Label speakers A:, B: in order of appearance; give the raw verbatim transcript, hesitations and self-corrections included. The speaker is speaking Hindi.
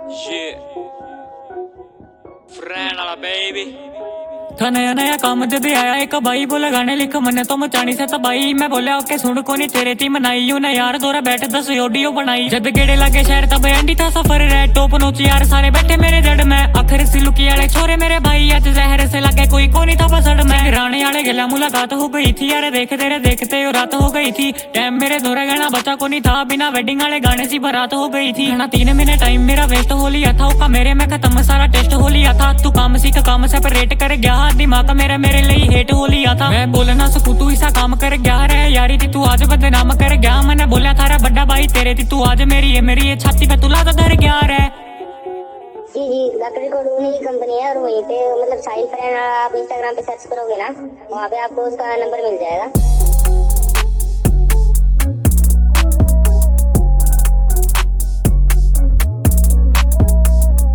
A: Shit. Friend वाला baby.
B: था नया नया काम जब आया एक भाई बोला गाने लिख मने तो मचानी से तबाई। मैं बोला ओके सुन को नहीं तेरे थी मनाई यू ना यार दोरा बैठ दस ऑडियो बनाई। जब गेड़े लगे शहर तब एंडी था सफर रे टॉप नोच यार सारे बैठे मेरे जड़ में आखिर सिलुकी वाले छोरे मेरे भाई आज जहर से लगे कोई को नहीं था पसड़ में। रानी वाले गला मुलाकात हो गई थी यार देख तेरे देखते हो रात हो गई थी। टाइम मेरे दोरा गहना बचा को नहीं था बिना वेडिंग वाले गाने सी बारात हो गई थी। ना तीन महीने टाइम मेरा वेस्ट हो लिया था उसका मेरे में खत्म सारा टेस्ट हो लिया था। तू काम सीख काम सेपरेट कर गया दिमाग मेरा मेरे लिए हेट हो लिया था। मैं बोलना सकू तू ऐसा काम कर गया रे यारी थी तू आज बदनाम कर गया। मैंने बोला थारा बड़ा भाई तेरे थी तू आज मेरी है मेरी ये छाती पे तुला तो डर गया रे।
C: जी जी लकड़ी को ढूंढने की कंपनी है और वहीं पे मतलब साहिल फ्रेंड आप इंस्टाग्राम पे सर्च करोगे ना वहाँ पे आपको उसका नंबर मिल जाएगा।